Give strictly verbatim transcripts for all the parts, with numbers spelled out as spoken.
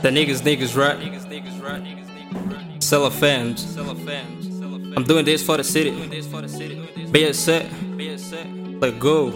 The niggas, niggas, right? Cellophans. I'm doing this for the city. Be it set. Let go.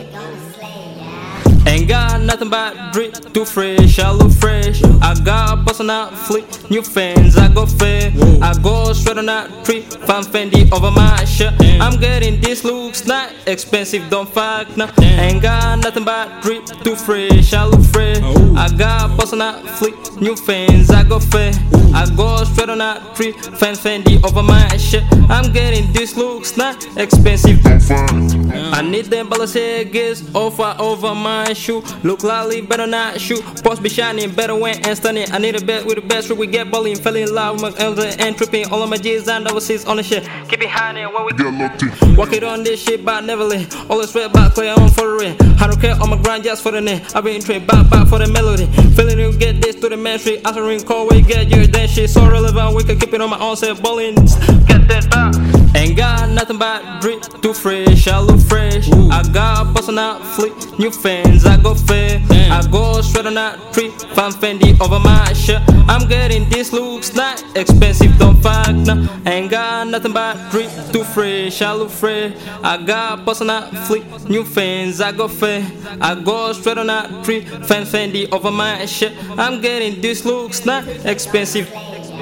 Ain't got nothing but drip, too fresh, I look fresh. I got bustin' out flick, new fans, I go fair. I go straight on that tree, find Fendi over my shirt. I'm getting this looks not expensive, don't fuck no. Ain't got nothing but drip, too fresh, I look fresh. I got bustin' out flick, new fans, I go fair. I go straight on that tree, find Fendi over my shirt. I'm getting this looks not expensive, don't fuck. I need them Balenciagas over over my shoe. Look lively, better not shoot. Post be shining, better when and stunning. I need a bet with the best we get bullying. Fell in love with my elder and tripping. All of my G's and overseas on the shit. Keep it high when we get lucky. Walk it on this shit, but never let. All the sweat back, clear on for the ring. I don't care on my grind just for the name. I've been trained back, back for the melody. Feeling you get this to the mainstream. Answering call, we get your damn shit so relevant. We can keep it on my own set, bullying. Get that back. Ain't got nothing but drip, too fresh, I look fresh. Ooh. I got bustin' out flick, new fans, I go fair. Damn. I go straight on that tree, find Fendi over my shirt. I'm getting this looks not expensive, don't fuck no. Ain't got nothing but drip, too fresh, I look fresh. I got bustin' out flick, new fans, I go fair. I go straight on that tree, find Fendi over my shirt. I'm getting this looks not expensive.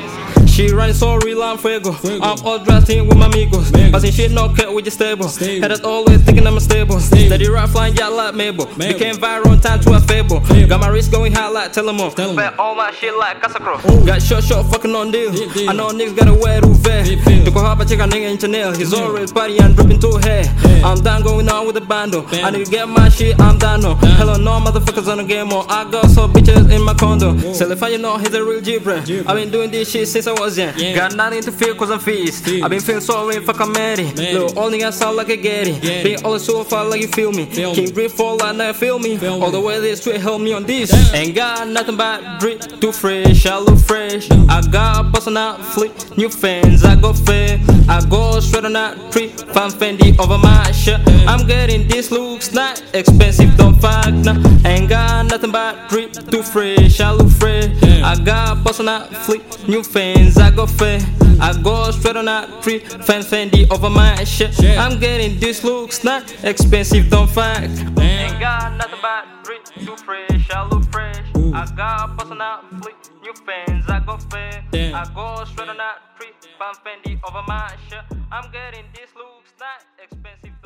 She running so real, I'm fuego. I'm all dressed in with my amigos. Passing shit, no cut, we just stable. Head is always thinking I'm stable. Steady rap flying, yeah, like Mabel. Became viral in time to a fable. Got my wrist going high like Telemore. Bet all my shit like Casacro. Got short, short, fucking on deal. I know niggas gotta wear Ruvet. Took a hop, I check a nigga in Chanel. He's always party and dripping to hair. I'm done going on with the bando. I need to get my shit, I'm done no. Hello, no motherfuckers on the game more. I got some bitches in my condo. Sell if I you know he's a real G brand. I've been doing this shit since I was young. Yeah. Got nothing to feel cause I'm feast. I been feeling so lame, fuck I'm married. Little old nigga sound like a Getty. Yeah. Being all so far like you feel me. Feel King breathe fall like now feel me. Feel all the way this straight help me on this. Damn. Ain't got nothing but drip, too fresh, I look fresh. I got bustin' out flick, new fans, I go fair. I go straight on that tree, find Fendi over my shirt. I'm getting this looks not expensive, don't fuck no. Ain't got nothing but drip, too fresh, I look fresh. I got bustin' out flick, new fans, I go fair. I go straight on that tree, find Fendi over my shirt. I'm getting this looks not expensive, don't fuck. Ain't got nothing but drip, too fresh, I look fresh. I got bustin' out flick, new fans, I go fair. I go straight on that tree, find Fendi over my shirt. I'm getting this looks not expensive.